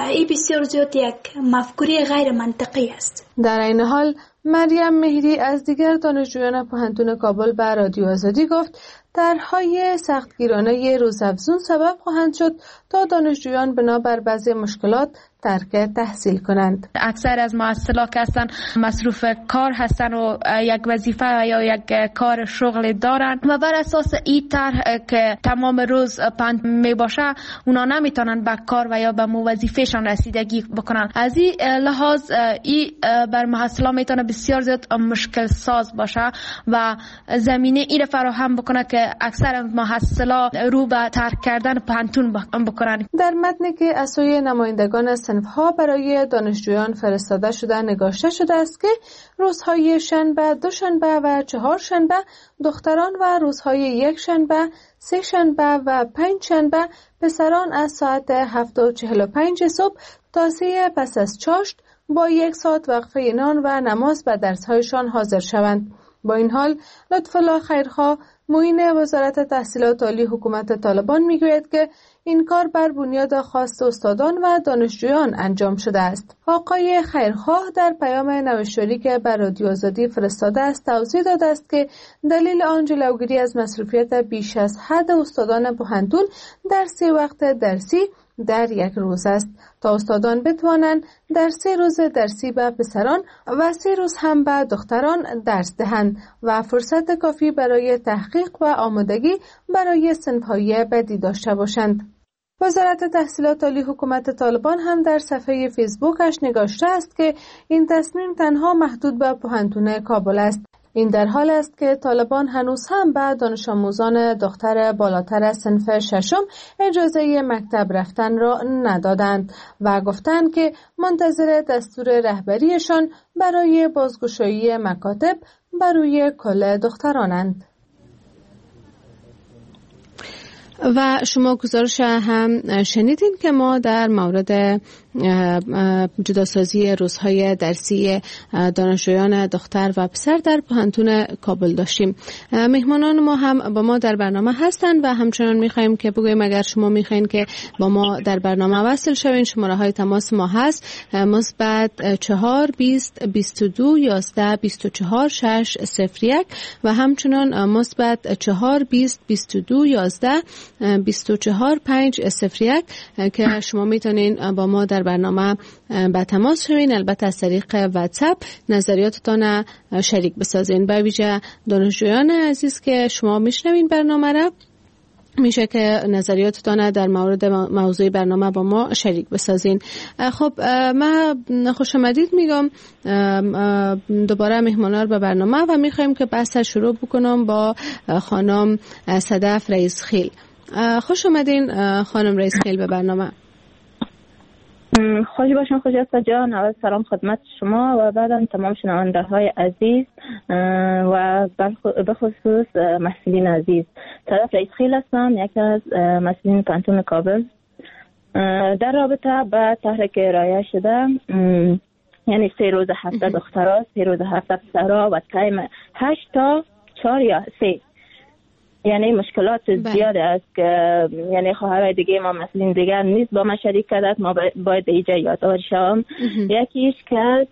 این بسیار زیاد یک مفکوره غیر منطقی است. در این حال مریم مهری از دیگر دانشجویان پوهنتون کابل به رادیو آزادی گفت طرح‌های سختگیرانه روزافزون سبب خواهند شد تا دانشجویان بنابر بعضی مشکلات ترک تحصیل کنند. اکثر از محصلا که هستن مصروف کار هستن و یک وظیفه یا یک کار شغل دارن و بر اساس این طرح که تمام روز پند می باشه اونا نمیتونن به کار و یا به وظیفهشان رسیدگی بکنن. از این لحاظ این بر محصلا میتونه بسیار زیاد مشکل ساز باشه و زمینه این فراهم بکنه که اکثر محصلا رو به ترک کردن پانتون بکنن. در متنی که از سوی نمایندگان صنف‌ها برای دانشجویان فرستاده شده نگاشته شده است که روزهای شنبه، دوشنبه و چهارشنبه دختران و روزهای یک شنبه، سه شنبه و پنج شنبه پسران از ساعت 7:45 صبح تا 3 پس از چاشت با 1 ساعت وقفه نان و نماز به درس‌هایشان حاضر شوند. با این حال لطف‌الله خیرخواه معین وزارت تحصیلات عالی حکومت طالبان میگوید که این کار بر بنیاد خواست استادان و دانشجویان انجام شده است. آقای خیرخواه در پیام نوشتاری که بر رادیو آزادی فرستاده است توضیح داده است که دلیل آن جلوگیری از مصروفیت بیش از حد استادان پوهنتون در 3 وقت درسی در یک روز است تا استادان بتوانند در 3 روز درسی به پسران و 3 روز هم به دختران درس دهند و فرصت کافی برای تحقیق و آمادگی برای صنف‌های بعدی داشته باشند. وزارت تحصیلات عالی حکومت طالبان هم در صفحه فیسبوکش نگاشته است که این تصمیم تنها محدود به پوهنتون کابل است. این در حال است که طالبان هنوز هم به دانش آموزان دختر بالاتر از صنف ششم اجازه مکتب رفتن را ندادند و گفتند که منتظر دستور رهبریشان برای بازگشایی مکاتب بر روی کل دخترانند. و شما گزارش هم شنیدین که ما در مورد جداسازی روزهای درسی دانشجویان دختر و پسر در پوهنتون کابل داشتیم. مهمانان ما هم با ما در برنامه هستند و همچنان می‌خوایم که بگویم اگر شما می‌خواین که با ما در برنامه وصل شوین شماره‌های تماس ما هست مثبت 4 20 22 11 24 601 و همچنان مثبت 4 20 22 11 24 501 که شما میتونین با ما در برنامه به تماس شوین. البته از طریق واتساپ نظریاتتان شریک بسازین. به ویژه دانشجویان عزیز که شما میشنوین برنامه را میشه که نظریاتتان در مورد موضوع برنامه با ما شریک بسازین. خب من خوش آمدید میگم دوباره مهمانان به برنامه و میخوایم که بحث شروع بکنم با خانم صدف رئیس خیل. خوش آمدین خانم رئیس خیل به برنامه. خوش باشین خجسته جان. اول سلام خدمت شما و بعدم تمام شنونده های عزیز و به خصوص محصلین عزیز. صدف رئیس خیل هستم، یکی از محصلین پوهنتون کابل. در رابطه با طرحی که ارائه شده، یعنی 3 روز هفته دخترها، 3 روز هفته پسرها و تایم 8 تا 4 یا 3. یعنی مشکلات زیاد است که یعنی خواهرای دیگه ما مسئولین دیگر نیست با ما شریک کردند. ما باید اینجا یادآور شوم. یکیش که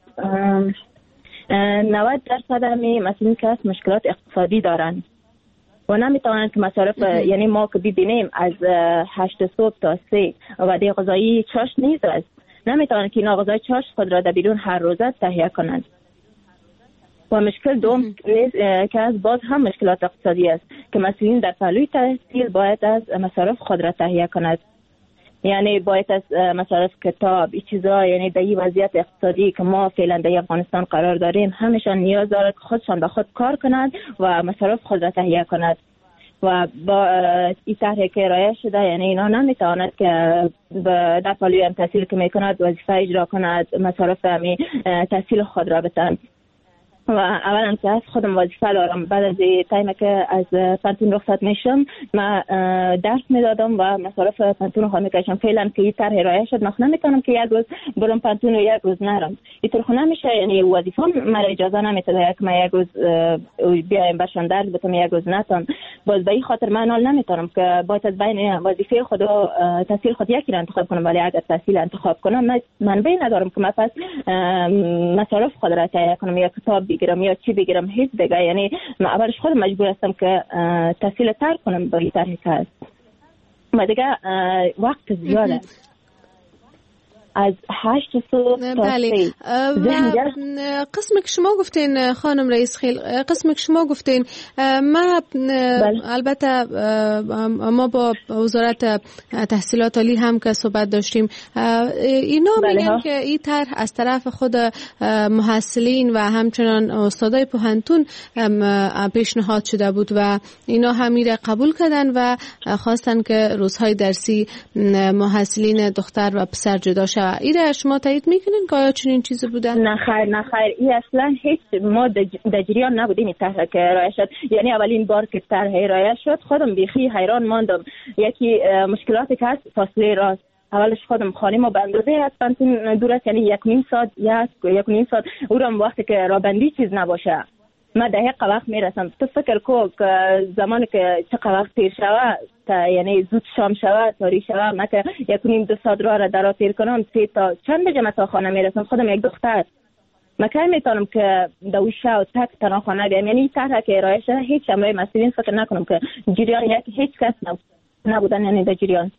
90% همی مسئولین که مشکلات اقتصادی دارن و نمیتوانند که مصارف یعنی ما که ببینیم از 8 صبح تا 3 وعده غذایی چاش نیست است، نمیتوانند که این غذای چاش خود را در بیرون هر روزه تهیه کنند. و مشکل دوم که از باز هم مشکلات اقتصادی است که مسئولین در پهلوی تحصیل باید از مصارف خود را تهیه کند. یعنی باید از مصارف کتاب این چیزا، یعنی در این وضعیت اقتصادی که ما فعلا در افغانستان قرار داریم همشان نیاز دارد که خودشان به خود کار کنند و مصارف خود را تهیه کند. و با این طرحی که ارائه شده یعنی اینا نمیتواند که در پهلوی تحصیل که میکند وظیفه اجرا کند، مصارف تحصیل خود را بتند. و اولا که از خودم وظیفه دارم، بعد از تایمی که از پانتون رخصت میشم ما درس میدادم و مصارف پانتون رو میکشم. فعلا که این طرح ارائه شد من نمیتونم که یک روز برم پانتون و یک روز نرم. اینطور خو نمیشه، یعنی وظیفه مرا اجازه نمیده که من یک روز بیایم باشم درس بتم یک روز نتم. باز به این خاطر من حال نمیتونم که باید از بین وظیفه خود و تحصیل خود یکی را انتخاب کنم، ولی اگر تحصیل انتخاب کنم من بین ندارم که من پس مصارف خود را تهیه کنم یا کتاب بگیرم یا چی بگیرم، هیچ دیگه. یعنی من اولش خود مجبور هستم که تحصیل ترک کنم با این طرحی که هست. ما دیگه وقت زیاده از 8 صبح تا 3. قسم که شما گفتین خانم رئیس خیل، قسم که شما گفتین ما البته ما با وزارت تحصیلات عالی هم که صحبت داشتیم، اینا میگن که این طرح از طرف خود محصلین و همچنان استادای پوهنتون پیشنهاد شده بود و اینا هم میره قبول کردن و خواستن که روزهای درسی محصلین دختر و پسر جدا شود. ایره شما تایید میکنین که آیا چنین چیزی بوده؟ نه خیر این اصلا هیچ ما در جریان نبودیم این طرح که ارائه شد. یعنی اولین بار که طرح ارائه شد خودم بیخی حیران ماندم. یکی مشکلاتی که هست فاصله راست. اولش خودم خانه ما به اندازه از پانتون دور است، یعنی 1.5 ساعت یا 1.5 ساعت اونم وقتی که رابندی چیز نباشه ما دقیق وقت میرسم. تو فکر کو که زمانی که چقدر وقت تیر شود یعنی زود شام شود تاری شود، من که 1.5-2 ساعت راه را درا تیر کنم 3 تا چند بجه تا خانه میرسم. خودم یک دختر من که میتونم که دویشه و تک تنها خانه بیام. یعنی طرح که ارائه شده هیچ امروی مسئولین فکر نکنم که جریان هیچ کس نبودن یعنی در جریان.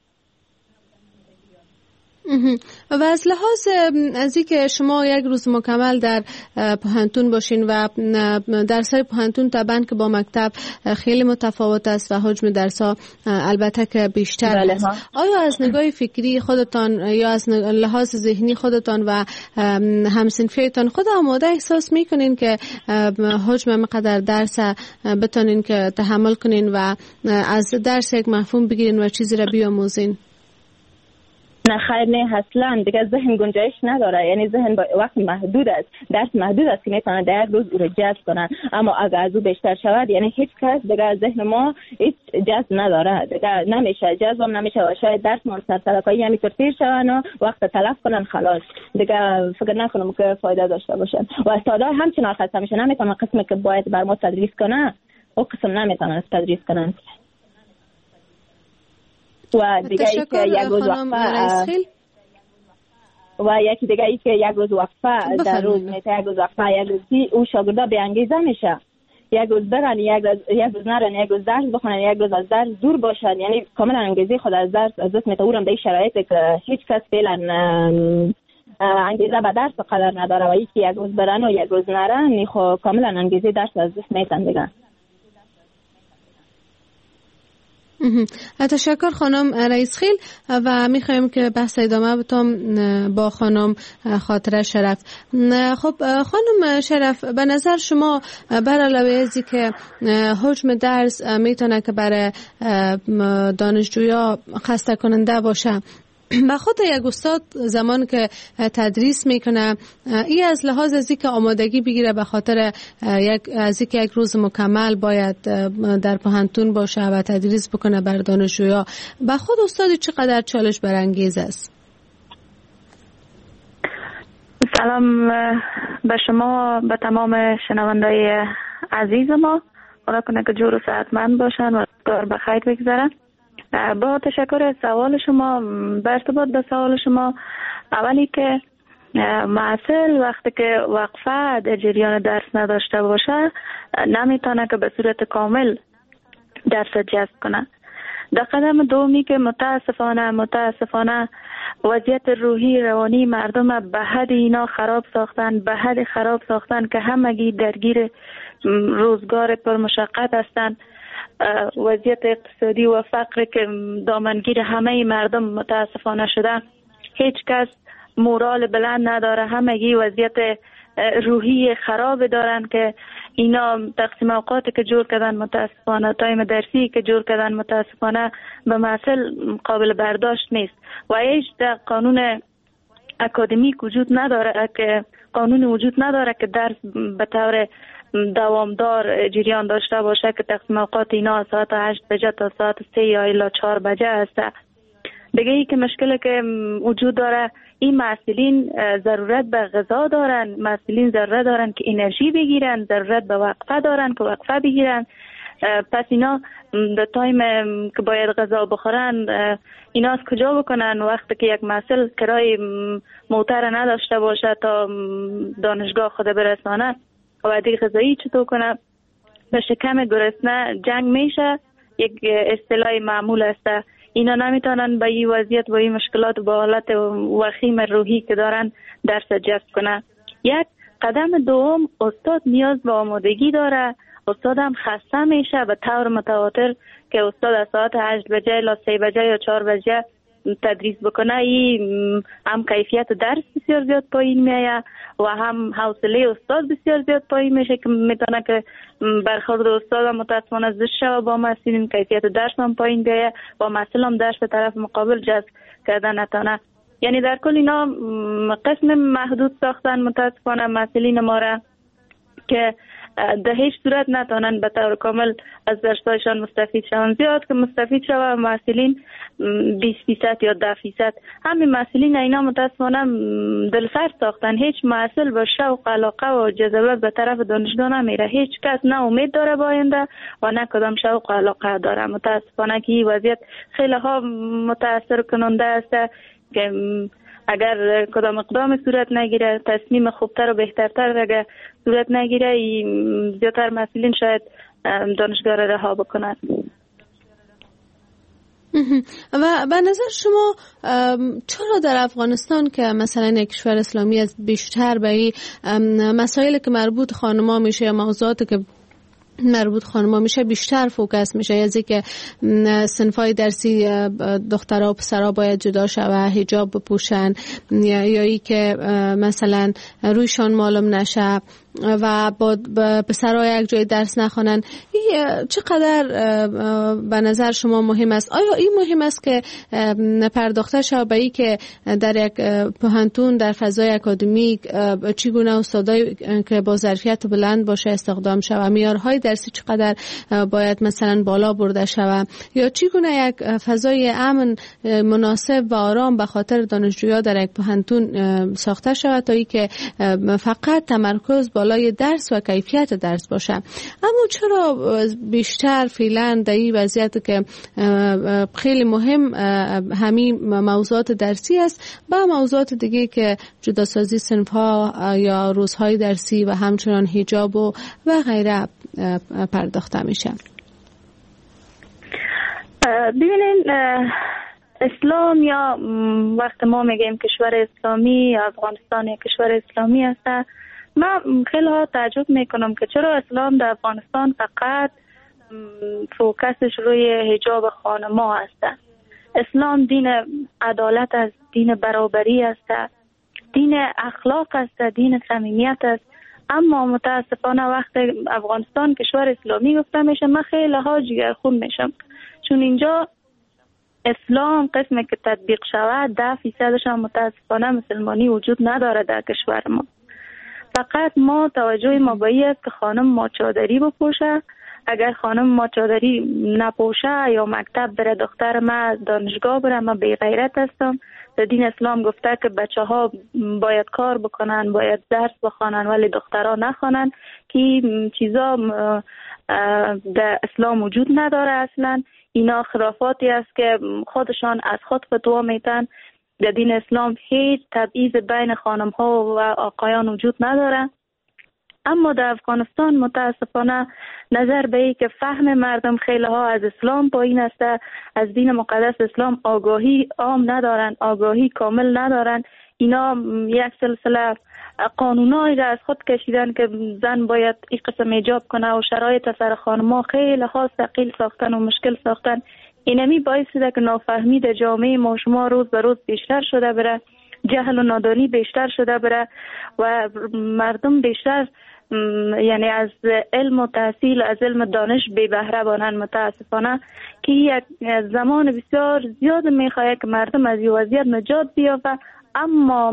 و از لحاظ از اینکه شما یک روز مکمل در پوهنتون باشین و درس‌های پوهنتون طبعاً که با مکتب خیلی متفاوت است و حجم درس‌ها البته که بیشتر است، آیا از نگاه فکری خودتان یا از لحاظ ذهنی خودتان و همسنفیتان خود آماده احساس میکنین که حجم مقدار درس بتونین که تحمل کنین و از درس یک مفهوم بگیرین و چیزی را بیاموزین؟ نه خیر نه اصلا دیگه ذهن گنجایش نداره. یعنی ذهن با وقت محدود است، درس محدود است که میتونه در یک روز او رو جذب کنن. اما اگر از او بیشتر شود یعنی هیچ کس دیگه ذهن ما هیچ جذب نداره، دیگه نمیشه جذب نمیشه و شاید درس ما سرسرکایی همینطور تیر شون و وقت تلف کنن خلاص دیگه فکر نکنم که فایده داشته باشن. و استادای همچنان خسته میشن، نمیتونن قسمی که باید بر ما تدریس کنه او قسم نمیتونن تدریس کنن. و دیگه ای که یک روز وقفه و یکی دیگه ای که یک روز وقفه در روز میته، یک روز وقفه یک روزی او شاگردا به انگیزه میشه. یک روز برن یک روز نرن، یک روز درس بخونن، یک روز از درس دور باشن. یعنی کاملا انگیزه خود از درس از دست میتورم در شرایطی که هیچ کس فعلا انگیزه به درس قدر نداره و یکی یک روز برن و یک روز نرن خب کاملا انگیزه درس از دست میتن دیگه. تشکر خانم رئیس خیل و میخوایم که بحث ادامه بتم با خانم خاطره شرف. خب خانم شرف به نظر شما بر علاوه ازی که حجم درس میتونه که برای دانشجویا خسته کننده باشه، به خود یک استاد زمان که تدریس میکنه این از لحاظ از اینکه آمادگی بگیره به خاطر یک روز مکمل باید در پوهنتون باشه و تدریس بکنه بر دانشجویا، به خود استاد چقدر چالش برانگیز است؟ سلام به شما، به تمام شنوندای عزیز ما. خدا کنه که جور و صحتمند باشن و کار بخیر بگذارن. با تشکر از سوال شما، به ارتباط به سوال شما، اولی که محصل وقتی که وقفه در جریان درس نداشته باشه نمیتونه که به صورت کامل درس جذب کنه. در قدم دومی که متاسفانه وضعیت روحی روانی مردم به حد اینا خراب ساختن که همگی درگیر روزگار پر مشقت هستند. وضعیت اقتصادی و فقر که دامنگیر همه مردم متاسفانه شده، هیچ کس مورال بلند نداره، همگی وضعیت روحی خراب دارن که اینا تقسیم اوقاتی که جور کردن متاسفانه، تایم درسی که جور کردن متاسفانه به محصل قابل برداشت نیست و هیچ قانون اکادمیک وجود نداره، که قانون وجود نداره که درس به طور دوامدار جریان داشته باشه که تقسیم اوقات اینا از ساعت 8 بجه تا ساعت 3 یا الی 4 بجه است. دیگه ای که مشکلی که وجود داره، این محصلین ضرورت به غذا دارن، محصلین ضرورت دارن که انرژی بگیرن، ضرورت به وقفه دارن که وقفه بگیرن. پس اینا در تایم که باید غذا بخورن اینا از کجا بکنن وقتی که یک محصل کرای موتر نداشته باشه تا دانشگاه خود برسانه و دیگه غذایی چطور کنه؟ به شکم گرسنه جنگ میشه، یک اصطلاح معمول است. اینا نمیتونن با این وضعیت با این مشکلات با حالت وخیم روحی که دارن درس جذب کنه. یک قدم دوم، استاد نیاز به آمادگی داره. استاد هم خسته میشه به طور متواتر که استاد از ساعت 8 بجه الی 3 بجه یا 4 بجه تدریس بکنه، این هم کیفیت درس بسیار زیاد پایین میایه و هم حوصله استاد بسیار زیاد پایین میشه که میتونه که برخورد استاد هم متاسفانه زشت شوه با محصلین، کیفیت درس هم پایین بیایه و محصل هم درس طرف مقابل جذب کردن نتونه. یعنی در کل اینا قسم محدود ساختن متاسفانه محصلین ما را که در هیچ صورت نتونن به طور کامل از درسایشان مستفید شوند. زیاد که مستفید شوند محصلین 20% یا 10%. همین محصلین اینا متاسفانه دلسرد ساختن. هیچ محصل با شوق علاقه و جذبه به طرف دانشگاه نمیره. هیچ کس نه امید داره با آینده و نه کدام شوق و علاقه داره. متاسفانه که این وضعیت خیلی ها متاثر کننده است که اگر کدام اقدام صورت نگیره، تصمیم خوبتر و بهترتر اگر صورت نگیره، زیادتر مسئولین شاید دانشگاه را رها بکنند. و به نظر شما چرا در افغانستان که مثلا یک کشور اسلامی از بیشتر به این مسائلی که مربوط خانم‌ها میشه یا موضوعاتی که مربوط خانم‌ها میشه بیشتر فوکس میشه، از اینکه صنفای درسی دخترها و پسرها باید جدا شوه، حجاب بپوشن، یا ای که مثلا رویشان معلوم نشه و با پسرها یک جای درس نخوانن، چقدر به نظر شما مهم است؟ آیا این مهم است که پرداخته شود به این که در یک پوهنتون در فضای اکادمیک چگونه استادایی که با ظرفیت بلند باشه استخدام شود، معیارهای درسی چقدر باید مثلا بالا برده شود، یا چگونه یک فضای امن مناسب و آرام به خاطر دانشجویان در یک پوهنتون ساخته شود تا اینکه فقط تمرکز بالای درس و کیفیت درس باشه؟ اما چرا بیشتر فعلا در این وضعیت که خیلی مهم همین موضوعات درسی است با موضوعات دیگه که جداسازی صنف‌ها یا روزهای درسی و همچنان حجاب و غیره پرداخته میشه؟ ببینید، اسلام یا وقت ما میگیم کشور اسلامی، افغانستان یک کشور اسلامی است، من خیلی ها تعجب میکنم که چرا اسلام در افغانستان فقط فوکسش روی حجاب خانم‌ها است. اسلام دین عدالت است، دین برابری است، دین اخلاق است، دین صمیمیت است. اما متاسفانه وقت افغانستان کشور اسلامی گفته میشه من خیلی ها جگرخون میشم، چون اینجا اسلام قسمی که تطبیق شود 10% هم متاسفانه مسلمانی وجود نداره در کشور ما. فقط ما توجه ما به این است که خانم ماچادری بپوشه. اگر خانم ماچادری نپوشه یا مکتب بره، دختر ما دانشگاه بره، من بی غیرت هستم. در دین اسلام گفته که بچه ها باید کار بکنن، باید درس بخوانن، ولی دخترها نخوانن، که چیزا در اسلام وجود نداره. اصلا اینا خرافاتی است که خودشان از خود فتوا میتن. در دین اسلام هیچ تبعیض بین خانم ها و آقایان وجود نداره. اما در افغانستان متاسفانه نظر به این که فهم مردم خیلی ها از اسلام پایین است، از دین مقدس اسلام آگاهی عام ندارن، آگاهی کامل ندارن. اینا یک سلسله قانونایی را از خود کشیدن که زن باید این قسم حجاب کنه و شرایط سر خانم‌ها خیلی ها ثقیل ساختن و مشکل ساختن. اینمی باعث شده که نافهمی در جامعه ما شما روز به روز بیشتر شده بره، جهل و نادانی بیشتر شده بره و مردم بیشتر یعنی از علم و تحصیل، از علم دانش بی بهره بانن. متاسفانه که یک زمان بسیار زیاد میخواد که مردم از این وضعیت نجات بیافته، اما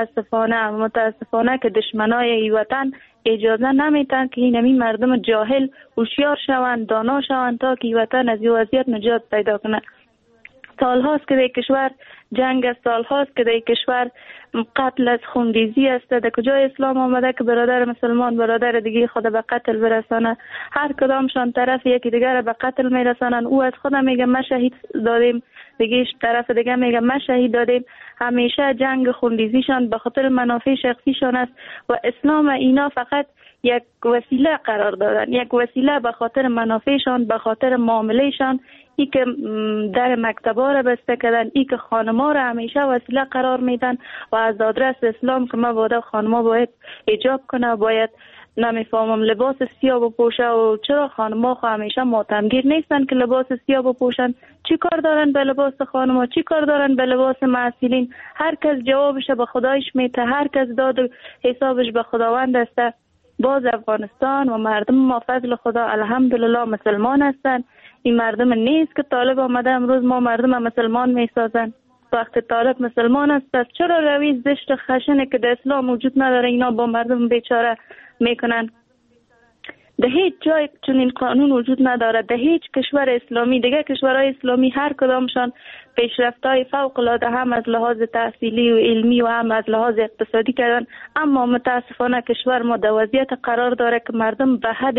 متاسفانه که دشمنای این وطن اجازه نمیتن که این مردم جاهل هوشیار شوند، دانا شوند تا که این وطن از این وضعیت نجات پیدا کنه. سال هاست که در کشور جنگ است، سال هاست که در کشور قتل از خونریزی است. در کجای اسلام آمده که برادر مسلمان برادر دیگه خود به قتل برسانه؟ هر کدامشان طرف یکی دیگر به قتل میرسانن. او از خودم میگه ما شهید دادیم، دیگه طرف دیگه میگه ما شهید دادیم. همیشه جنگ خونریزیشان به خاطر منافع شخصیشان است و اسلام اینا فقط یک وسیله قرار دادن، یک وسیله به خاطر منافعشان، به خاطر معاملهشان. ای که در مکتبا را بسته کردن، ای که خانما را همیشه وسیله قرار میدن و از آدرس اسلام که ما باید خانما باید حجاب کنه، باید نمیفهمم لباس سیاه بپوشه و چرا خانما خو همیشه ماتمگیر نیستن که لباس سیاه بپوشن؟ چی کار دارن به لباس خانما؟ چی کار دارن به لباس معسولین؟ هر کس جوابش به خدایش میته، هر کس داد حسابش به خداوند است. باز افغانستان و مردم ما فضل خدا الحمدلله مسلمان هستند. این مردم نیست که طالب آمده امروز ما مردم مسلمان میسازن. وقتی طالب مسلمان است پس چرا روی زشت خشنه که در اسلام وجود نداره اینا با مردم بیچاره میکنن؟ در هیچ جای چنین قانون وجود نداره. در هیچ کشور اسلامی، دیگه کشورهای اسلامی هر کدامشان پیشرفت‌های فوق‌العاده هم از لحاظ تحصیلی و علمی و هم از لحاظ اقتصادی کردن، اما متاسفانه کشور ما در وضعیت قرار داره که مردم به حد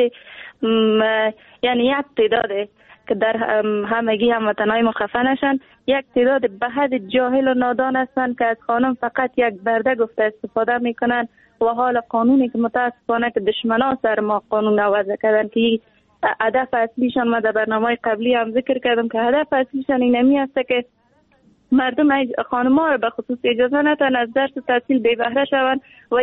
یعنی یک تعداده که در همگی هموطنای ما خفه نشن، یک تعداد به حد جاهل و نادان هستند که از قانون فقط یک برده گفته استفاده میکنن و حال قانونی که متاسفانه که دشمنا سر ما قانون وضع کردن که هدف اصلیشان ما در برنامه قبلی هم ذکر کردم که هدف اصلیشان اینمی است که مردم خانم‌ها را به خصوص اجازه ندن از درس و تحصیل بی بهره شوند و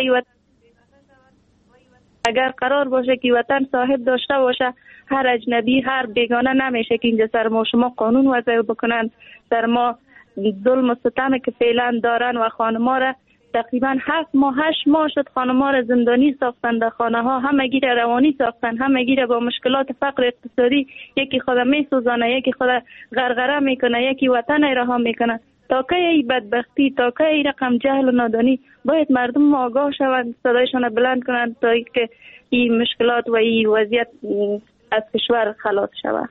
اگر قرار باشه که وطن صاحب داشته باشه هر اجنبی هر بیگانه نمیشه که اینجا سر ما شما قانون وضع بکنن، سر ما ظلم و ستم که فعلا دارن و خانم‌ها را تقریبا 7 ماه 8 ماه شد خانم‌ها را زندانی ساختن، در خانه ها همگی را روانی ساختن، همگی را با مشکلات فقر اقتصادی یکی خود میسوزانه، یکی خود غرغره میکنه، یکی وطن رها میکنه. تا که این بدبختی، تا که این رقم جهل و نادانی، باید مردم آگاه شوند، صدایشان بلند کنند تا که این مشکلات و این وضعیت از کشور خلاص شود.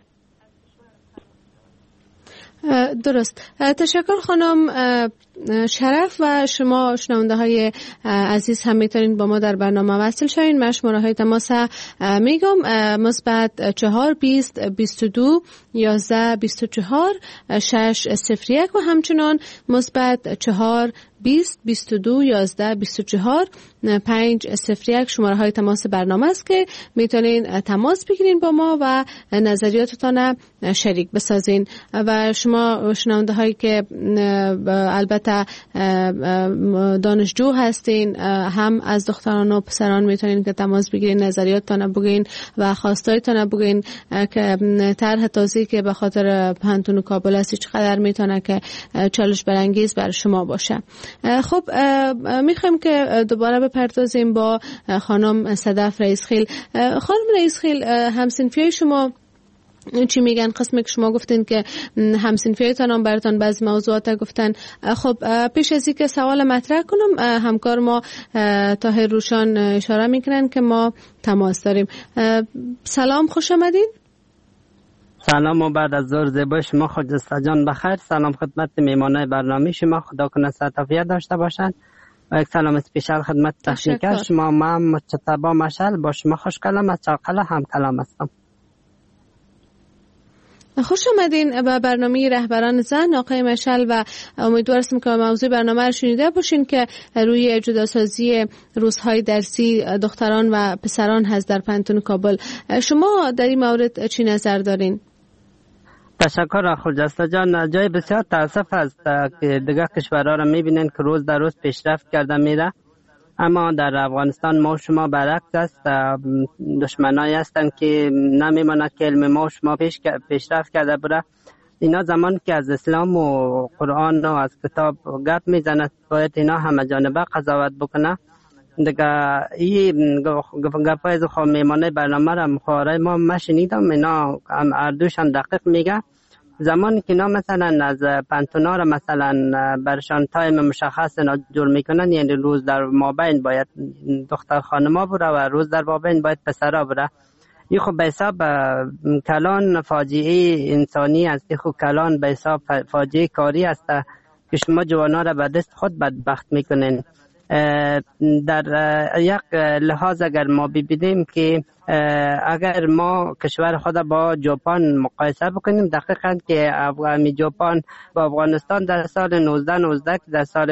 درست. تشکر خانم شرف و شما شنونده های عزیز هم میتونید با ما در برنامه وصل شوین. من شماره های تماس میگم مثبت 4 20 22 11 24 601 و همچنان مثبت 4 20 22 11 24 501 شماره های تماس برنامه است که میتونین تماس بگیرین با ما و نظریاتتان شریک بسازین. و شما شنونده هایی که البته دانشجو هستین هم از دختران و پسران میتونین که تماس بگیرین، نظریاتتان بگین و خواستایتان بگین که طرح تازه‌ای که به خاطر پانتون کابل است چقدر میتونه که چالش برانگیز بر شما باشه. خب میخوایم که دوباره بپردازیم با خانم صدف رئیسخیل. خانم رئیسخیل، همسنفیای شما چی میگن؟ قسمی که شما گفتین که همسنفیایتان هم براتون بعض موضوعات گفتن. خب پیش از اینکه سوال مطرح کنم همکار ما طاهر روشان اشاره میکنن که ما تماس داریم. سلام، خوش آمدین. سلام و بعد از ظهر زیبای شما، خجسته جان بخیر. سلام خدمت میمانای برنامه شما، خدا کنه صحت عافیت داشته باشند و یک سلام اسپیشال خدمت تکنیکر شما. من مجتبی مشعل با شما خوش کلام از چاقلا هم کلام هستم. خوش آمدین به برنامه رهبران زن آقای مشعل و امیدوارم که موضوع برنامه رو شنیده باشین که روی جداسازی روزهای درسی دختران و پسران هست در پانتون کابل. شما در این مورد چی نظر دارین؟ تشکر خجسته جان. جای بسیار تاسف است که دیگه کشورها را میبینن که روز در روز پیشرفت کرده میره، اما در افغانستان ما شما برعکس است. دشمنایی هستند که نمیماند که علم ما شما پیشرفت کرده بره. اینا زمان که از اسلام و قرآن و از کتاب گپ میزند باید اینا همه جانبه قضاوت بکنه. دیگه این گپای از میمانه برنامه را مخواره ما شنیدم، اینا هم اردوشان دقیق میگه. زمانی که اینا مثلا از پانتونا را مثلا برشان تایم مشخص اینا جور میکنن، یعنی روز در مابین باید دختر خانما بره و روز در مابین باید پسرا بره. این خب به حساب کلان فاجعه انسانی است، خب کلان به حساب فاجعه کاری است که شما جوانا را به دست خود بدبخت میکنین. در یک لحاظ اگر ما ببینیم که اگر ما کشور خود با ژاپن مقایسه بکنیم، دقیقاً که ژاپن با افغانستان در سال 1919 که در سال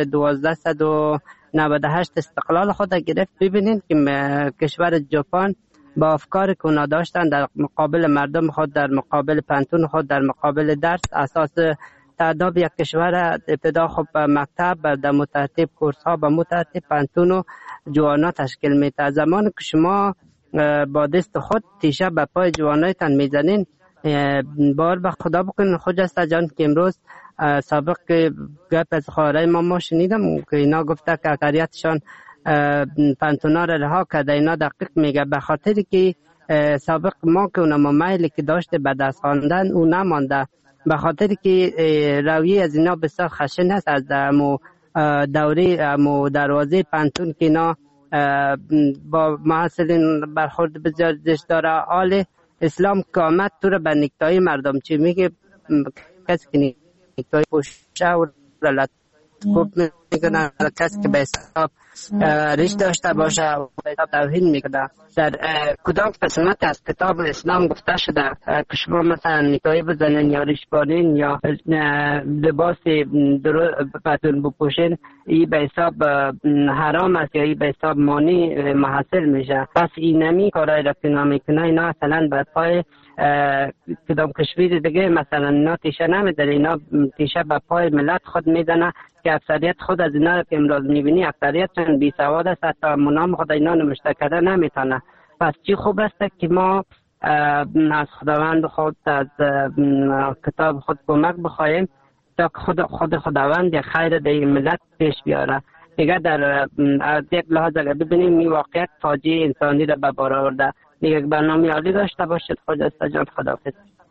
1298 استقلال خود گرفت، ببینید که کشور ژاپن با افکار که اونا داشتن در مقابل مردم خود، در مقابل پانتون خود، در مقابل درس، اساس تعداد یک کشور ابتدا خب مکتب در مترتب کورس ها به مترتب پانتون و جوانا تشکیل میده. زمان که شما با دست خود تیشه به پای جوانایتان میزنین، بار به خدا بکنین خجسته جان که امروز سابق گپ از خواهرای ما شنیدم که اینا گفته که اکثریتشان پانتونا را رها کرده. اینا دقیق میگه به خاطری که سابق ما که اونم میلی که داشته به دست خواندن او نمانده، به خاطری که رویه از اینا بسیار خشن است. از دوره دروازه پانتون که اینا با محصلین برخورد بسیار زشت داره. آل اسلام که آمد تو را به نکتای مردم چی میگه؟ کسی که نکتای پوشه و رلت خوب میکنه، کسی که به حساب ریش داشته باشه و به حساب توهین میکنه. در کدام قسمت از کتاب اسلام گفته شده که شما مثلا نکاح بزنین یا ریش بارین یا لباس پتون بپوشین، این به حساب حرام است یا این به حساب مانع محصل میشه؟ پس این نمی کارهای را که نمیکنه اینا اصلا به پای کدام کشور دیگه مثلا اینا تیشه نمیداره، اینا تیشه به پای ملت خود میدنه که اکثریت خود از اینا که امروز میبینی اکثریتشون بی سواد است، حتی منام خود اینا نمشته کرده نمیتونه. پس چی خوب است که ما از خداوند خود، از کتاب خود کمک بخواهیم تا خود خداوند یک خیر در ملت پیش بیاره. دیگه در یک لحاظ اگر ببینیم این واقعیت فاجعه انسانی را به بار آورده. دیگه برنامه عالی داشته باشید. خجسته جان، خداحافظ.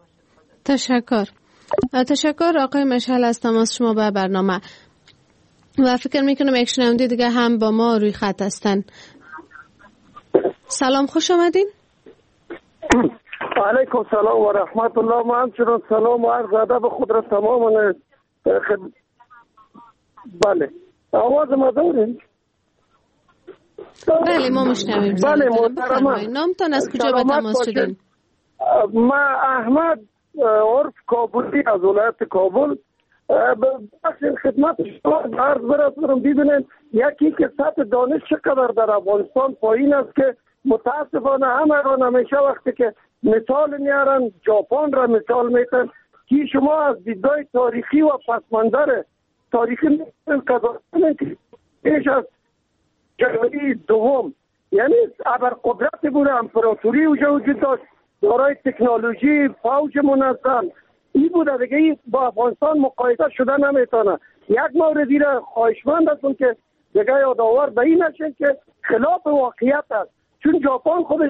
تشکر آقای مشعل از تماس شما به برنامه و فکر میکنم یک شنونده دیگه هم با ما روی خط هستن. سلام، خوش آمدین. علیکم سلام و رحمت الله. ما همچنان سلام و عرض ادب خود را تماما بله، آواز ما داریم؟ بله ما مشنویم. بله محترمه، نامتان از کجا به تماس شدین؟ ما احمد عرف کابلی از ولایت کابل. بخش خدمت شما عرض برسونم. ببینید یکی که سطح دانش چقدر در افغانستان پایین است که متاسفانه همه همیشه وقتی که مثال میارن ژاپن را مثال میتن که شما از دیدگاه تاریخی و پس منظر تاریخی میتونن که پیش از جنگ دوم یعنی ابرقدرت بوده، امپراتوری وجود داشت، دارای تکنولوژی، فوج منظم این بوده دیگه. با افغانستان مقایسه شده نمیتونه. یک موردی را خواهشمند هستم که دیگه یادآور به این نشین که خلاف واقعیت است، چون ژاپن خودش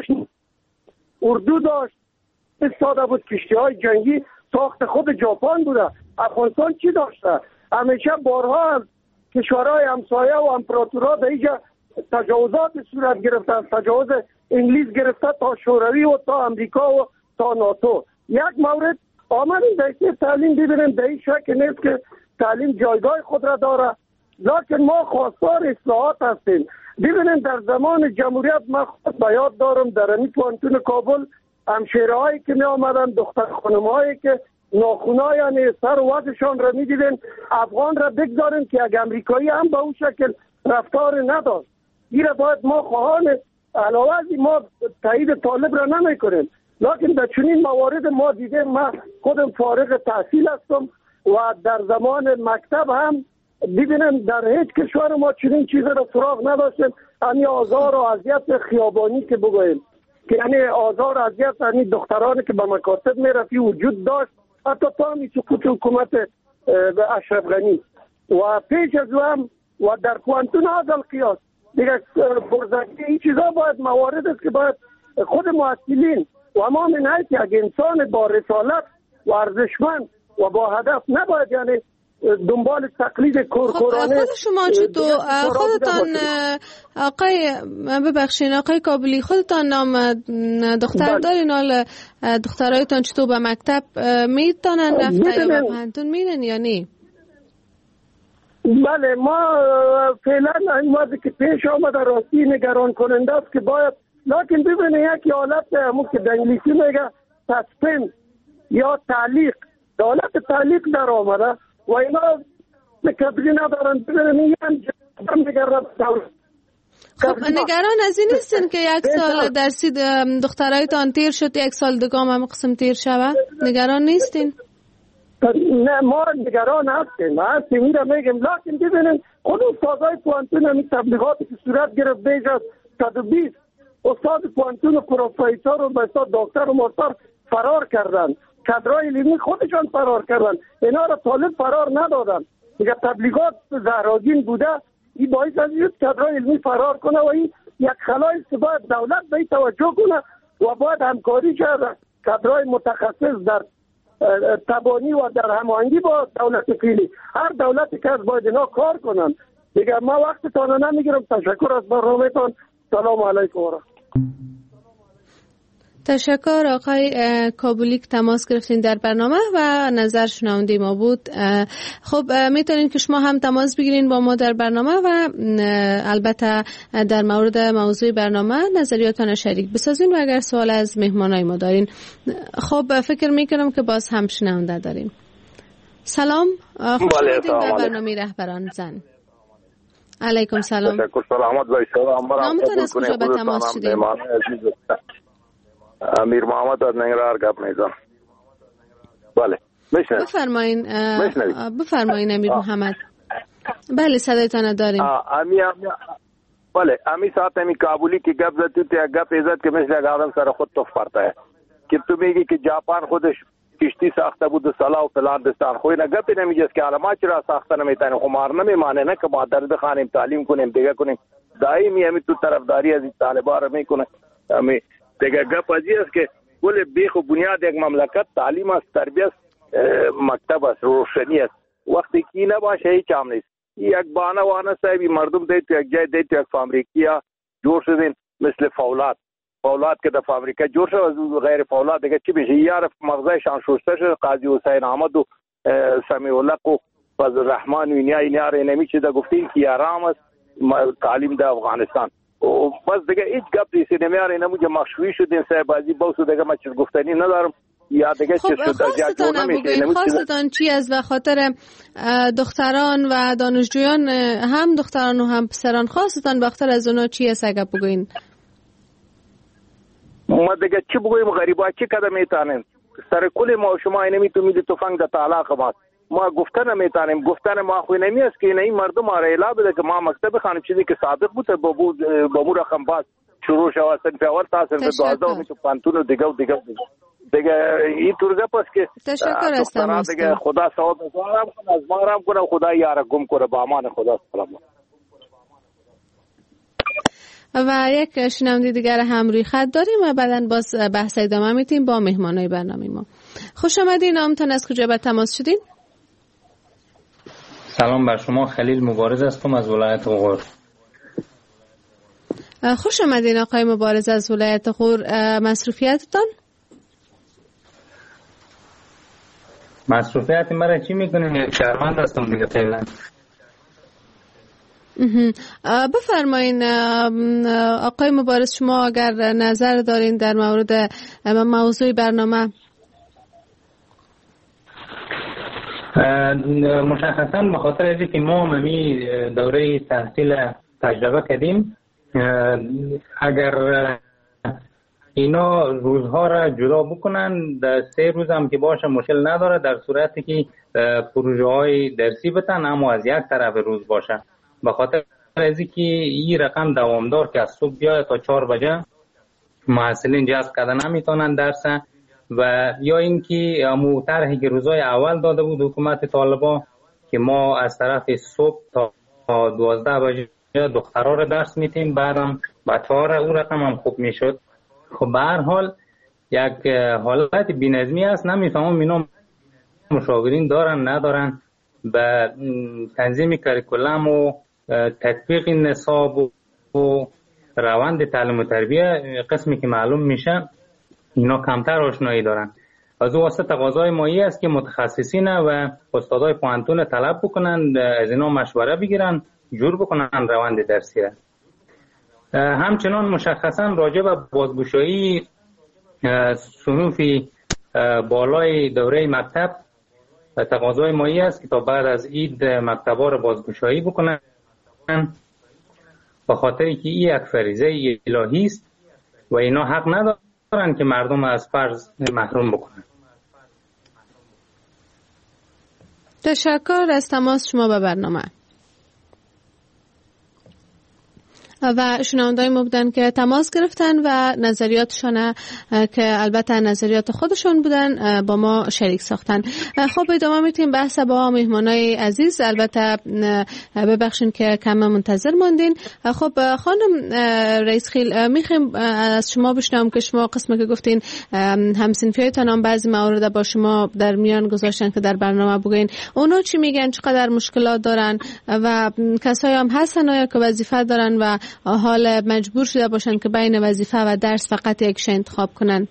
اردو داشت، استفاده بود، کشتی‌های جنگی ساخت خود ژاپن بوده. افغانستان چی داشته؟ همیشه بارها از کشورهای همسایه و امپراتورها در اینجا تجاوزات صورت گرفتن، تجاوز انگلیس گرفته تا شوروی و تا امریکا و تا ناتو. یک مورد آمدیم در تعلیم ببینیم در این شک نیست که تعلیم جایگاه خود را داره، لکن ما خواستار اصلاحات هستیم. ببینیم در زمان جمهوریت ما خود به یاد دارم در این پوانتون کابل همشیره هایی که می آمدن، دختر خانم هایی که ناخونای یعنی سر و وضعشان را می دیدن، افغان را بگذاریم که یک امریکایی هم به اون شکل رفتار نداشت. این را باید ما خواهان علاوه از ما تایید طالب را نمی کنیم، لکن در چنین موارد ما دیده. ما خودم فارغ تحصیل هستم و در زمان مکتب هم ببینم در هیچ کشور ما چنین چیز را سراغ نداشتیم. یعنی آزار و اذیت خیابانی که بگوییم که یعنی آزار و اذیت یعنی دخترانی که به مکاتب میرفتی وجود داشت، حتی تا می سقوط حکومت اشرف غنی و پیش از هم و در کوانتون هذا القیاس دیگه برزگی. این چیزا باید موارد است که باید خود معسلین و ما من حیث یک انسان با رسالت و ارزشمند و با هدف، نباید یعنی دنبال تقلید کورکورانه. خود شما چطور خودتان آقای کابلی خودتان نام دختر دارین؟ حالا دخترایتان چطور به مکتب میتونن رفته یا به پانتون میرن یا نی؟ بله، ما فعلا این وضعی که پیش آمده راستی نگران کننده است که باید، لیکن ببینید یک حالت همون که در انگلیسی میگه سسپنس یا تعلیق، دولت تعلیق در آمده و اینا کبری ندارن. ببینید خب نگران از این نیستین که یک سال درسی دخترایتان تیر شد، یک سال دگام هم قسم تیر شود؟ نگران نیستین؟ نه، ما نگران هستیم میره میگم، لیکن ببینید خود استادای پوانتون همی تبلیغاتی که صورت گرفت بیش از 120 استاد پوانتون و پروفیسور و استاد دکتر و مستر فرار کردن، کادرای علمی خودشان فرار کردن، اینا را طالب فرار ندادن. دیگه تبلیغات زهراگین بوده، این باعث از این کادرای علمی فرار کنه و این یک خلایی است که باید دولت به این توجه کنه و باید همکاری کرد کادرای متخصص در تبانی و در هماهنگی با دولت فعلی. هر دولتی که باید اینا کار کنن. دیگه ما وقتتان نمیگیرم. تشکر از برنامه‌تان. سلام علیکم. تشکر آقای کابلی که تماس گرفتین در برنامه و نظر شنونده ما بود. خب میتونین که شما هم تماس بگیرین با ما در برنامه و البته در مورد موضوع برنامه نظریاتتان شریک بسازین و اگر سوال از مهمانای ما دارین. خب فکر میکنم که باز هم شنونده داریم. سلام، خوش آمدید در برنامه رهبران زن. علیکم سلام. تشکر. سلامت باشید. نامتان از کجا به تماس شدین؟ امیر محمد از ننگرهار گپ میزنم. بله بفرمایین امیر محمد. بله صدایتان داریم. بله امی ساعت امی کابلی کی گپ زدی تو گپ عزت که مثل آدم سر خود توف پڑتا ہے که تو میگی که ژاپن خودش کشتی ساخته بود سلا و فلان دستان خوی نه گپ نمیگه که علامات چرا ساخته نمیتونه خمار نمیمانه نه که ما درد خانیم تعلیم کنیم دیگه کنیم دائمی امی تو طرفداری از طالبان میکنه. امی دیگه گپ ازی است که کل بیخ و بنیاد یک مملکت تعلیم است، تربیت مکتب است، روشنی است. وقتی کی نباشه هیچ هم نیست. یک بانوانه صاحبی مردم دیت یک جای دیت یک فابریکیا جور شدین مثل فولاد که در فابریکه جور شد غیر فولاد دیگه چی بشه؟ یار مغزایشان شسته شد. قاضی حسین احمد و سمیع الله و فضل الرحمن و اینیا نمیشه دا گفتین که آرام است تعلیم در افغانستان. و بس دیگه هیچ گپ نیست. نمیاره اینا موجه مخشوی شدین صاحب بازی باوسو دیگه ما چیز گفتنی ندارم. یا دیگه چه شد خواستان چی از و خاطر دختران و دانشجویان هم دختران و هم پسران خواستان بخاطر از اونا چی از اگه بگوین؟ ما دیگه چی بگویم؟ غریبا چی کده میتانیم سر کل ما شما اینمی تو میدی تفنگ در طلاق ما گفتن نمیتانیم. گفتن ما خوی نمی است که این مردم آره اعلا بده که ما مکتب خانم چیزی که صادق بود با مو رقم باز شروع شود صنف اول تا صنف 12 تو پانتون دیگه این طورگه پس که تشکر هستم دیگه خدا ثواب بزارم کنه از ما رام کنه خدا یاره گم کنه با امان خدا. سلام. و یک شنونده دیگر هم روی خط داریم و بعداً باز بحث ادامه میتیم با مهمانای برنامه ما. خوش آمدین. نامتان از کجا به تماس شدین؟ سلام بر شما. خلیل مبارز هستم از ولایت غور. خوش آمدین آقای مبارز از ولایت غور. مصروفیتتان؟ مصروفیت مرا چی میکنین؟ یک شهروند هستم دیگه فعلا. بفرمایین آقای مبارز شما اگر نظر دارین در مورد موضوع برنامه. مشخصا به خاطر از اینکه ما همی دوره تحصیل تجربه کردیم اگر اینا روزها را جدا بکنن در 3 روز هم که باشه مشکل نداره در صورتی که پروژه های درسی بتن اما از یک طرف روز باشه. به خاطر از اینکه این رقم دوامدار که از صبح بیاید تا 4 بجه محصلین جذب کردن نمیتونن درس و یا اینکه امو طرحی که روزای اول داده بود حکومت طالبان که ما از طرف صبح تا 12 بجه دخترها را درس میتیم بعدم بچه‌ها را اون رقم هم خوب میشد. خب به هر حال یک حالت بی‌نظمی است. نمیفهمم اینا مشاورین دارن ندارن به تنظیم کاریکولم و تطبیق نصاب و روند تعلیم و تربیه قسمی که معلوم میشه اینا کمتر آشنایی دارن. از او واسه تقاضای مایی است که متخصصین و استادای پوهنتون طلب بکنن، از اینا مشوره بگیرن، جور بکنن روند درسی را. همچنان مشخصا راجع به بازگشایی صنوف بالای دوره مکتب تقاضای مایی است که تا بعد از عید مکتب‌ها را بازگشایی بکنن، به خاطری که این یک فریضه الهی است و اینا حق ندارن که مردم از فرض محروم بکنن. تشکر از تماس شما به برنامه. و شنوندای ما بودن که تماس گرفتن و نظریاتشان که البته نظریات خودشون بودن با ما شریک ساختن. خب ادامه میتیم بحث با مهمانای عزیز. البته ببخشید که کم منتظر موندین. خب خانم رئیس خیل، میخوایم از شما بشنوم که شما قسمی که گفتین همسنفیایتان هم بعضی موارد با شما در میان گذاشتن که در برنامه بگین، اونا چی میگن، چقدر مشکلات دارن و کسایی هم هستن آیا که وظیفه دارن و حال مجبور شده باشن که بین وظیفه و درس فقط یکش انتخاب کنن؟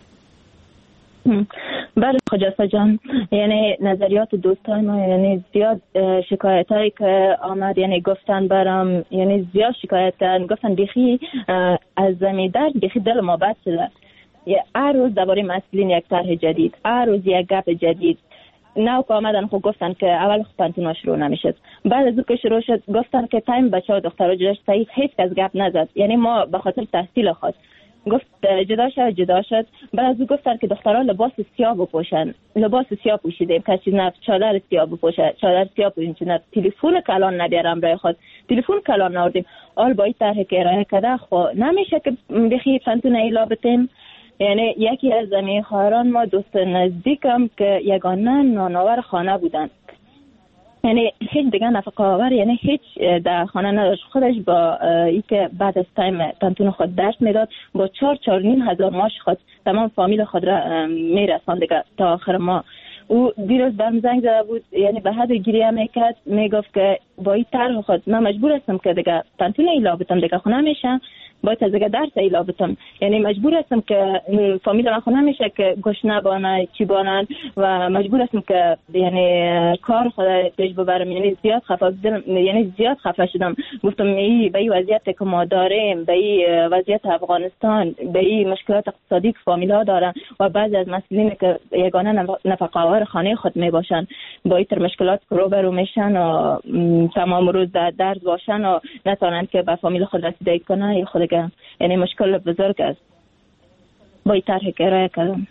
بله خجسته جان، یعنی نظریات دوستان ما، یعنی زیاد شکایت هایی که آمد، یعنی گفتن برام، یعنی زیاد شکایت کردن، گفتن بیخی از زمین درس بیخی دل ما بد شده. هر روز درباره مسئولین یک طرح جدید، هر روز یک گپ جدید. نو که آمدن خب گفتن که اول خب پانتونا شروع نمیشد، بعد از که شروع شد گفتن که تایم بچه ها دخترها جدا شد، هیچ کس گپ نزد. یعنی ما به خاطر تحصیل خود گفت جدا شد. بعد از گفتن که دخترها لباس سیاه بپوشن، لباس سیاه پوشیدیم، کسی نه چادر سیاه بپوشه، چادر سیاه پوشیم، نه تلفن کلان ندارم برای خود، تلفن کلان نوردیم. آل با این طرح که ارائه کرده خب نمیشه که بخی پانتون ایلا بتیم. یعنی یکی از زمین خواهران ما دوست نزدیکم که یگانه نانآور خانه بودن، یعنی هیچ دیگه نفقه آور، یعنی هیچ در خانه نداشت. خودش با ای که بعد از تایم پانتون خود درس میداد با 4,500 ماش خود تمام فامیل خود را میرساند دیگه تا آخر ما. او دیروز برم زنگ زده بود، یعنی به حد گریه میکرد، میگفت که با این طرح خود من مجبور هستم که دیگه پانتون ایلا بتم، دیگه خونه میشم باید از دیگه درس ایلا بتم، یعنی مجبور هستم که فامیل من خونه میشه که گوش نبانه چی بانن و مجبور هستم که یعنی کار خود پیش ببرم. یعنی زیاد خفه شدم. گفتم ای به این وضعیت که ما داریم، به این وضعیت افغانستان، به این مشکلات اقتصادی که فامیل ها دارن و بعضی از مسئولین که یگانه نفقه آور خانه خود میباشن با این مشکلات روبرو میشن و تمام روز در درس باشن و نتونن که به فامیل خود رسیدگی کنن، خود یعنی مشکل بزرگ است. با این طرح که ارائه کردم.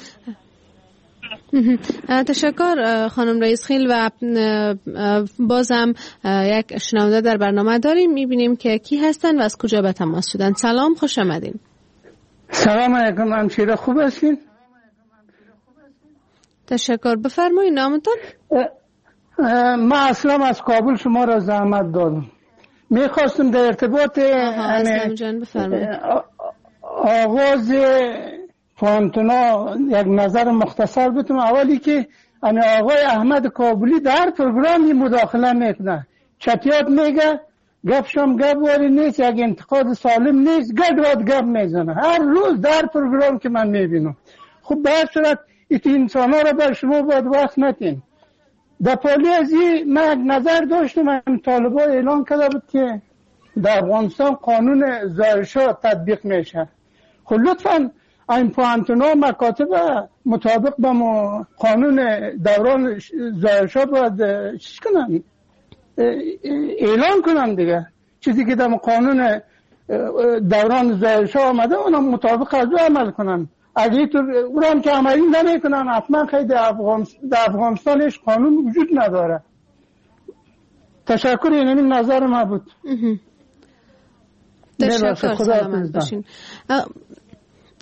تشکر خانم رئیس خیل. و بازم یک شنونده در برنامه داریم، میبینیم که کی هستن و از کجا به تماس شدن. سلام، خوش آمدین. سلام علیکم، همشیره خوب هستین؟ تشکر، بفرمایید نامتون. ما اصلا از کابل شما را زحمت دادم. میخواستم در ارتباط آغاز پانتونا یک نظر مختصر بتونم. اولی که آقای احمد کابلی در پروگرامی مداخله میکنه، چطیات میگه، گفشم گپ واری نیست، یک انتقاد سالم نیست، گپ میزنه هر روز در پروگرام که من میبینم. خب به هر صورت این انسان ها را بر شما باید وقت نتین. در پالی از این من نظر داشتم، من طالبا اعلان کرده بود که در افغانستان قانون ظاهرشاه تطبیق میشه. خب لطفا این پوهنتونا مکاتب مطابق با قانون دوران ظاهرشاه باید چیز کنن، اعلان کنن دیگه. چیزی که در قانون دوران ظاهرشاه آمده اونا مطابق از او عمل کنن. اگه اون هم که عملی نمی کنن حتما خیلی در افغانستانش قانون وجود نداره. تشکر، این نظر ما بود. تشکر، سلامت باشین.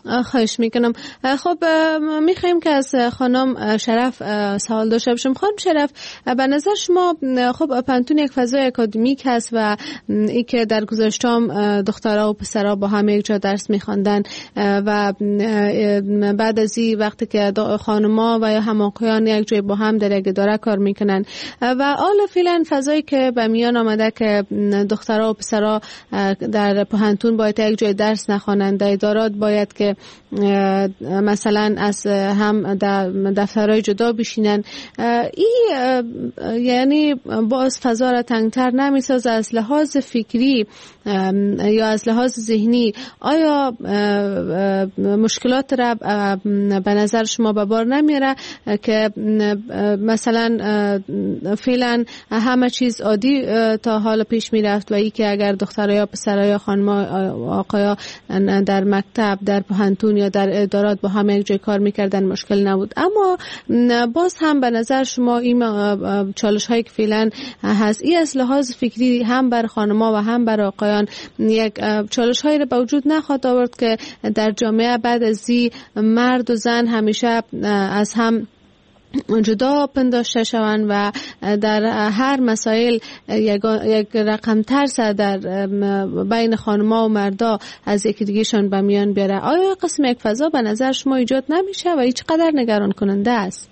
خواهش میکنم. خب میخوایم که از خانم شرف سوال داشته باشم. خانم شرف، به نظر شما خب پانتون یک فضای اکادمیک هست و ای که در گذشتم دخترها و پسرها با هم یک جا درس میخواندن و بعد از این وقتی که خانم‌ها و یا هم آقایان یک جای با هم در یک اداره کار میکنن و حالا فعلا فضایی که به میان آمده که دخترها و پسرها در پانتون باید یک جای درس نخوانند، در ادارات باید که مثلا از هم دفترهای جدا بشینن. این یعنی باز فضا را تنگتر نمیسازه از لحاظ فکری یا از لحاظ ذهنی؟ آیا مشکلات را به نظر شما به بار نمیاره که مثلا فعلا همه چیز عادی تا حال پیش میرفت و ای که اگر دخترها یا پسرها یا خانم‌ها آقایا در مکتب، در پانتون یا در ادارات با هم یک جای کار میکردن مشکل نبود، اما باز هم به نظر شما این چالش هایی که فعلا هست ای از لحاظ فکری هم بر خانم‌ها و هم بر آقایان یک چالش هایی رو به وجود نخواهد آورد که در جامعه بعد از این مرد و زن همیشه از هم جدا پنداشته شوند و در هر مسائل یک رقم ترس در بین خانم‌ها و مردا از یکی دیگه‌شان به میان بیاره؟ آیا قسم یک فضا به نظر شما ایجاد نمیشه و هیچ قدر نگران کننده است؟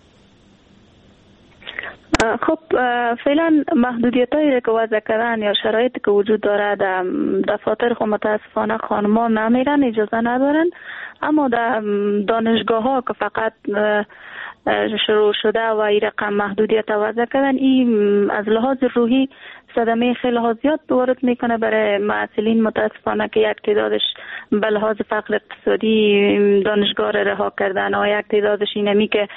خب فعلا محدودیتایی که وضع کردن یا شرایطی که وجود داره در دفاتر خب متاسفانه خانم‌ها نمیرن، اجازه ندارن، اما در دانشگاه ها که فقط شروع شده و این رقم محدودیت وضع کردن، این از لحاظ روحی صدمه خیلی زیاد وارد میکنه برای معلولین. متاسفانه که یک تعدادش به لحاظ فقر اقتصادی دانشگاه را رها کردن و یک تعدادش اینمی که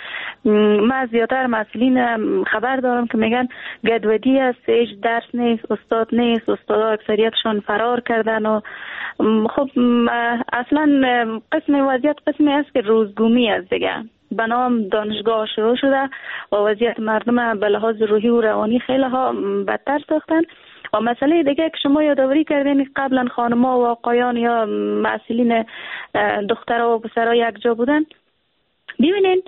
من زیادتر معلولین خبر دارم که میگن گدودی است، هیچ درس نیست، استاد نیست، استادا اکثریتشون فرار کردن و خب اصلا قسم وضعیت قسمی است که روزگومی است دیگه. به نام دانشگاه شروع شده و وضعیت مردم به لحاظ روحی و روانی خیلی ها بدتر ساختن. و مسئله دیگه که شما یادآوری کردین قبلا خانم‌ها و آقایان یا معلولین دخترها و پسرها یک جا بودن. ببینین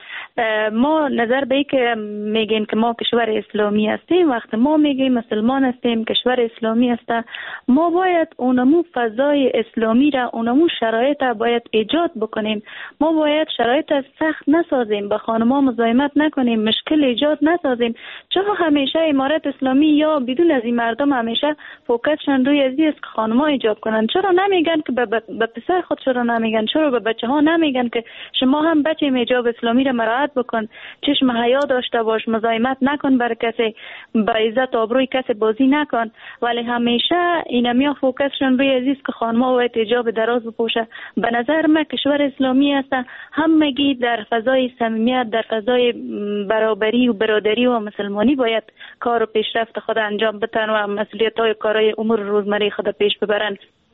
ما نظر به که میگیم که ما کشور اسلامی هستیم، وقتی ما میگیم مسلمان هستیم، کشور اسلامی هست، ما باید اونمو فضای اسلامی را، اونمو شرایط را باید ایجاد بکنیم. ما باید شرایط سخت نسازیم، به خانم‌ها مزاحمت نکنیم، مشکل ایجاد نسازیم. چرا همیشه امارت اسلامی یا بدون از این مردم همیشه فوکسشون روی ازی است که خانم‌ها ایجاب کنن؟ چرا نمیگن که به پسر خود، چرا نمیگن، چرا به بچه‌ها نمیگن که شما هم بچه ایجاب اسلامی را مراعات بکن، چشم حیا داشته باش، مزاحمت نکن بر کسی، با عزت آبروی کسی بازی نکن. ولی همیشه اینمیا فوکسشون روی عزیز که خانم‌ها باید حجاب دراز بپوشه. به نظر من کشور اسلامی است، همگی در فضای صمیمیت، در فضای برابری و برادری و مسلمانی باید کار و پیشرفت خود انجام بدن و مسئولیت‌های کارهای امور روزمره خود پیش ببرن.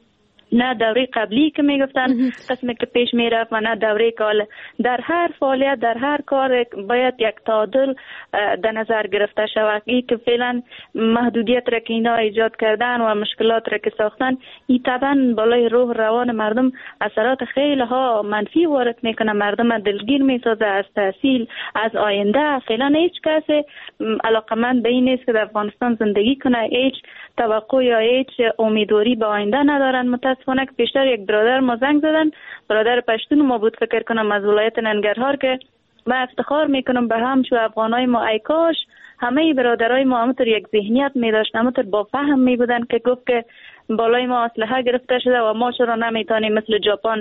نه دوره قبلی که میگفتن قسمی که پیش میرفت و نه دوره که در هر فعالیت، در هر کار باید یک تعادل در نظر گرفته شود. این که فعلا محدودیت را که اینا ایجاد کردن و مشکلات را که ساختن، این طبعا بالای روح روان مردم اثرات خیلی ها منفی وارد میکنه، مردم دلگیر میسازه از تحصیل، از آینده. فعلا هیچ کسی علاقمند به این نیست که در افغانستان زندگی کنه، هیچ توقع یا هیچ امیدواری به آینده ندارن. متاسفانه که پیشتر یک برادر ما زنگ زدن، برادر پشتون ما بود، فکر کنم از ولایت ننگرهار، که من افتخار میکنم به همچو افغانای ما، ای کاش همه برادرای ما همونطور یک ذهنیت میداشتن، همونطور با فهم میبودن که گفت که بالای ما اسلحه گرفته شده و ما چرا نمیتونیم مثل ژاپن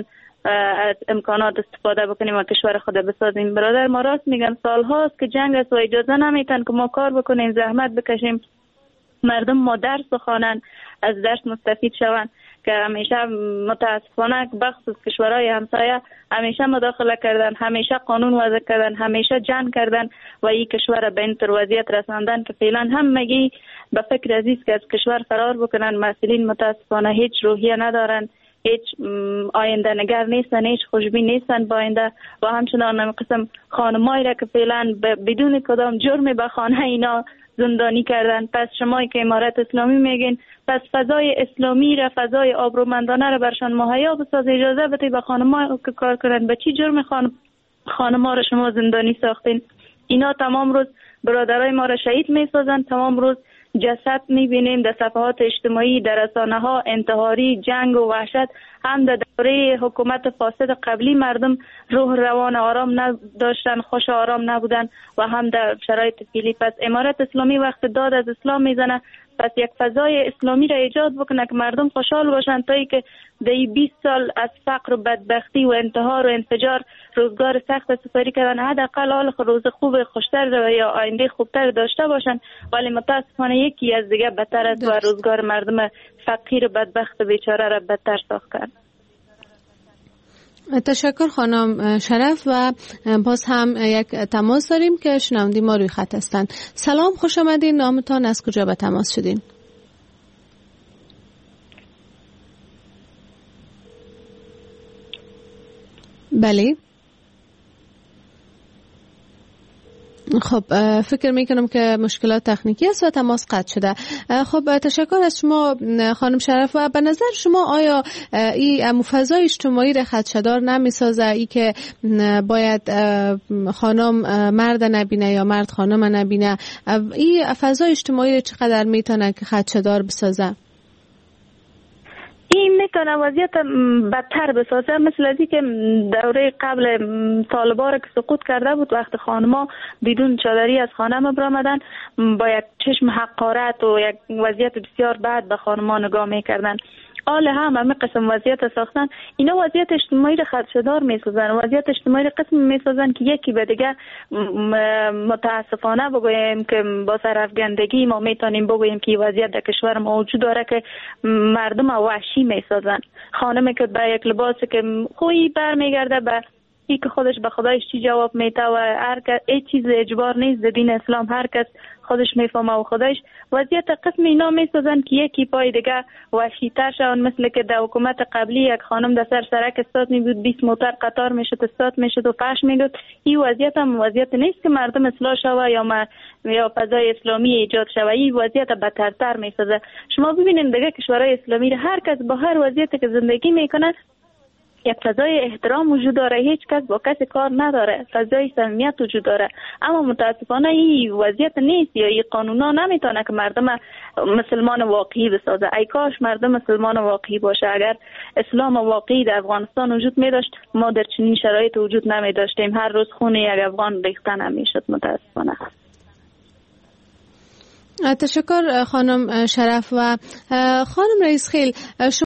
از امکانات استفاده بکنیم و کشور خود بسازیم. برادر ما راست میگن، سالهاست که جنگ است و اجازه نمیتن که ما کار بکنیم، زحمت بکشیم، مردم ما درس بخوانن، از درس مستفید شوند، که همیشه متاسفانه بخصوص کشورهای همسایه همیشه مداخله کردن، همیشه قانون وضع کردن، همیشه جنگ کردن و این کشور به این وضعیت رساندن که فعلا همگی به فکر عزیز که از کشور فرار بکنن. مسئولین متاسفانه هیچ روحیه ندارن، هیچ آینده نگر نیستن، هیچ خوشبین نیستن با آینده و همچنان هم قسم خانمایی را که فعلا بدون کدام جرمی به خانه اینا زندانی کردن. پس شما که امارت اسلامی میگین، پس فضای اسلامی را، فضای آبرومندانه را برشان مهیا بساز. اجازه بده به خانم‌ها که کار کنن. به چی جرم خانم‌ها را شما زندانی ساختین؟ اینا تمام روز برادرای ما را شهید میسازن، تمام روز جسد میبینیم در صفحات اجتماعی، در رسانه ها، انتحاری، جنگ و وحشت. هم در دوره حکومت فاسد قبلی مردم روح روان آرام نداشتن، خوش آرام نبودن و هم در شرایط فعلی. پس امارت اسلامی وقت داد از اسلام میزنه، پس یک فضای اسلامی را ایجاد بکنه که مردم خوشحال باشن، تا ای که در 20 سال از فقر و بدبختی و انتحار و انفجار روزگار سخت سپری کردن، حداقل حال روز خوب خوشتر یا آینده خوبتر داشته باشن. ولی متاسفانه یکی از دیگه بدتر است و روزگار مردم فقیر و بدبخت بیچاره را بدتر ساختن. تشکر خانم شرف. و باز هم یک تماس داریم که شنونده ما روی خط هستند. سلام، خوش آمدین. نامتان، از کجا به تماس شدین؟ بله. خب فکر میکنم که مشکلات تکنیکی است و تماس قطع شده. خب تشکر از شما خانم شرف. و به نظر شما آیا این فضای اجتماعی را خدشه‌دار نمیسازه، ای که باید خانم مرد نبینه یا مرد خانم نبینه، این فضای اجتماعی را چقدر میتونه که خدشه‌دار بسازه؟ این میتونه وضعیت بدتر بسازه، مثل ازی که دوره قبل طالبان که سقوط کرده بود، وقت خانما بدون چادری از خانه برآمدن با یک چشم حقارت و یک وضعیت بسیار بد به خانما نگاه میکردن. حال همه قسم وضعیت ساختن، اینا وضعیت اجتماعی را خدشه‌دار میسازن، وضعیت اجتماعی را قسم میسازن که یکی به دیگه متاسفانه بگوییم که با سرافگندگی ما میتونیم بگوییم که وضعیت در کشور ما وجود داره که مردم وحشی میسازن. خانمی که با یک لباسی که خویی برمیگرده به ای که خودش به خدایش چی جواب میده و هر کس هیچ چیز اجبار نیست در دین اسلام، هر کس خودش میفهمه و خودش وضعیت قسم اینا میسازن که یکی پای دیگه وحشی‌تر شون. مثل که در حکومت قبلی یک خانم در سرک استاد میبود، 20 موتر قطار میشد استاد میشد و پخش میگد. این وضعیت هم وضعیت نیست که مردم اصلاح شوه یا فضای اسلامی ایجاد شوه، این وضعیت بدتر میسازه. شما ببینید دیگه کشورهای اسلامی هر کس با هر وضعیتی که زندگی میکنه یک فضای احترام وجود داره، هیچ کس با کسی کار نداره، فضای صمیمیت وجود داره. اما متاسفانه این وضعیت نیست یا این قانونا نمیتونه که مردم مسلمان واقعی بسازه. ای کاش مردم مسلمان واقعی باشه. اگر اسلام واقعی در افغانستان وجود می داشت، ما در چنین شرایط وجود نمی داشتیم. هر روز خون یک افغان ریخته نمیشد متاسفانه. تشکر خانم شرف. و خانم رئیس خیل،